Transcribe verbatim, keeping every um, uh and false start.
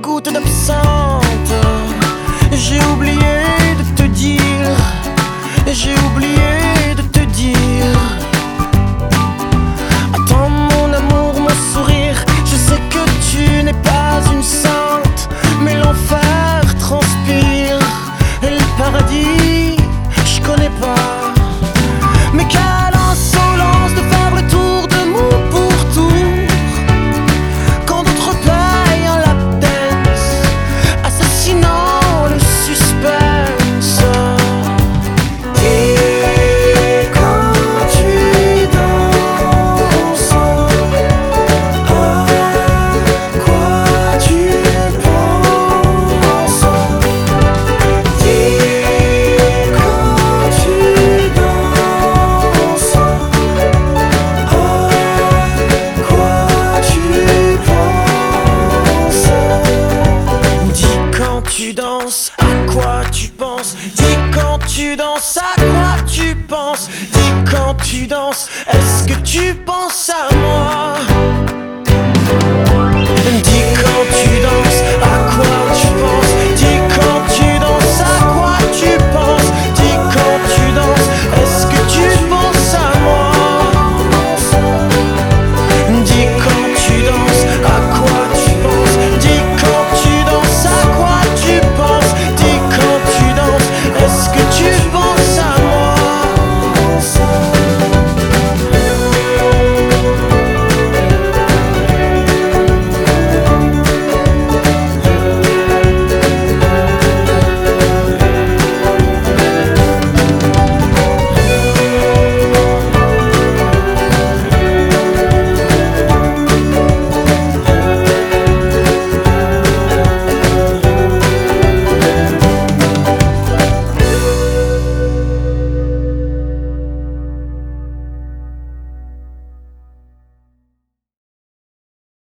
goutte d'absinthe. J'ai oublié de te dire, j'ai oublié de te dire. Attends mon amour, mon sourire, je sais que tu n'es pas une sainte, mais l'enfer transpire et le paradis, je connais pas. Mais quelle insolence de faire le tour de mon pourtour quand d'autres payent un lap dance, assassinant le suspense. Et quand tu danses, à quoi tu penses? Et quand tu danses, à quoi tu penses? Dis quand tu danses, à quoi tu penses? Dis quand tu danses, à quoi tu penses? Dis quand tu danses, est-ce que tu penses